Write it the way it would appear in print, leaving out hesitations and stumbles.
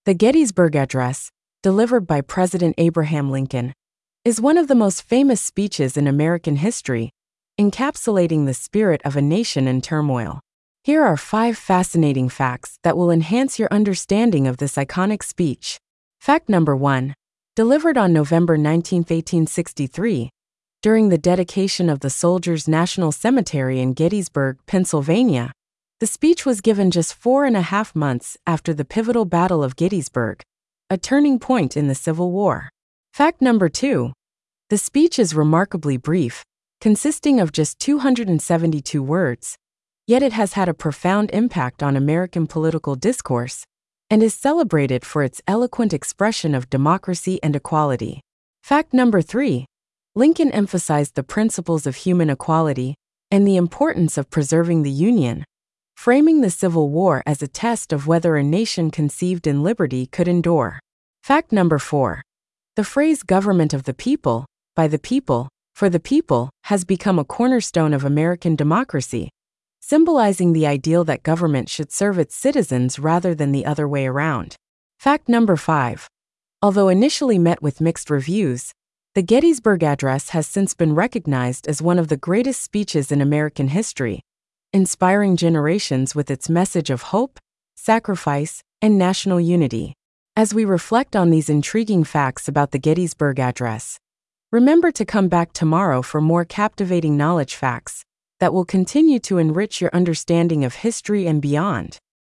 The Gettysburg Address, delivered by President Abraham Lincoln, is one of the most famous speeches in American history, encapsulating the spirit of a nation in turmoil. Here are 5 fascinating facts that will enhance your understanding of this iconic speech. Fact number 1. Delivered on November 19, 1863, during the dedication of the Soldiers' National Cemetery in Gettysburg, Pennsylvania. The speech was given just 4.5 months after the pivotal Battle of Gettysburg, a turning point in the Civil War. Fact number 2. The speech is remarkably brief, consisting of just 272 words, yet it has had a profound impact on American political discourse and is celebrated for its eloquent expression of democracy and equality. Fact number 3. Lincoln emphasized the principles of human equality and the importance of preserving the Union, framing the Civil War as a test of whether a nation conceived in liberty could endure. Fact number 4. The phrase government of the people, by the people, for the people has become a cornerstone of American democracy, symbolizing the ideal that government should serve its citizens rather than the other way around. Fact number 5. Although initially met with mixed reviews, the Gettysburg Address has since been recognized as one of the greatest speeches in American history, inspiring generations with its message of hope, sacrifice, and national unity. As we reflect on these intriguing facts about the Gettysburg Address, remember to come back tomorrow for more captivating knowledge facts that will continue to enrich your understanding of history and beyond.